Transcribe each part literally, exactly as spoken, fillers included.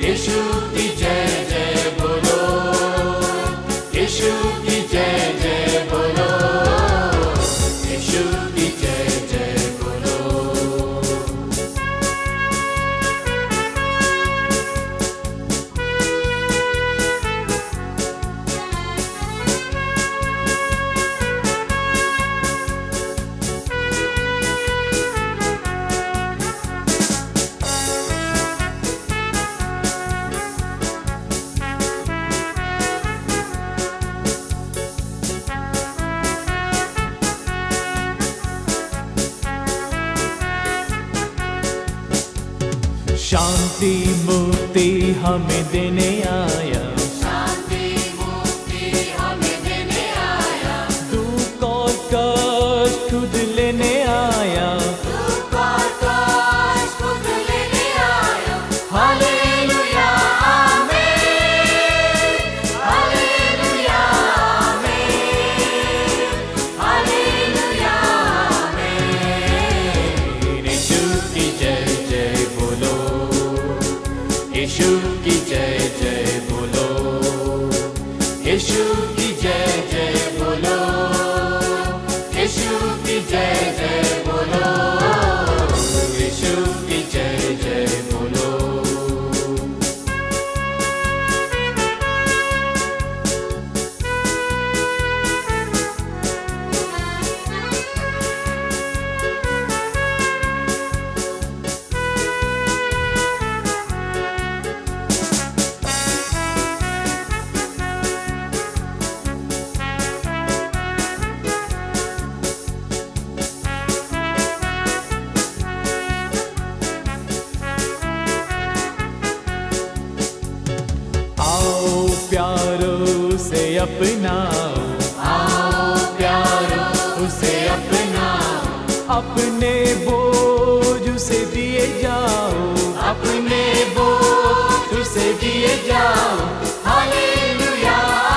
यीशु की जय जय बोलो, यीशु की जय जय बोलो, यीशु की जय जय बोलो। शांति मुक्ति हमें देने आया, शांति मुक्ति हमें देने आया, दुख और कष्ट खुद लेने आया, दुख और कष्ट खुद लेने आया। हालेलुया आमीन, हालेलुया आमीन, हालेलुया आमीन। यीशु की जय जय बोलो, यीशु की जय जय बोलो, यीशु की जय जय बोलो, यीशु की जय जय बोलो, यीशु की जय जय बोलो। प्यारो से अपनाओ, आओ प्यारो उसे अपनाओ, अपने बोझ उसे दिए जाओ, अपने बोझ उसे दिए जाओ। हालेलुया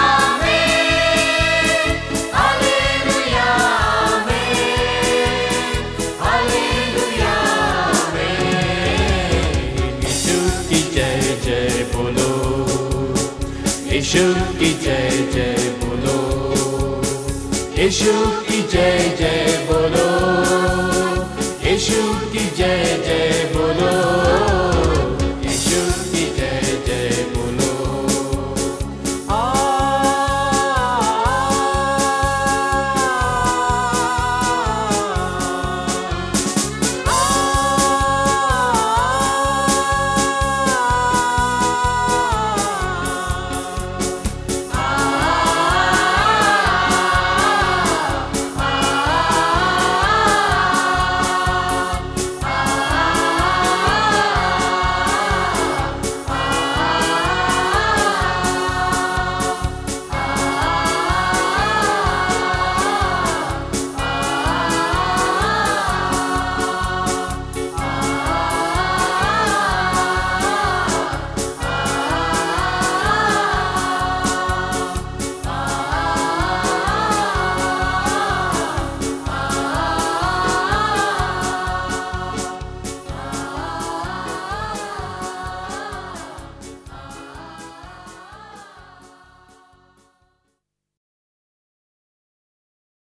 आमीन, हालेलुया आमीन, हालेलुया आमीन। यीशु की जय जय बोलो, यीशु की जय जय बोलो, यीशु की जय जय बोलो।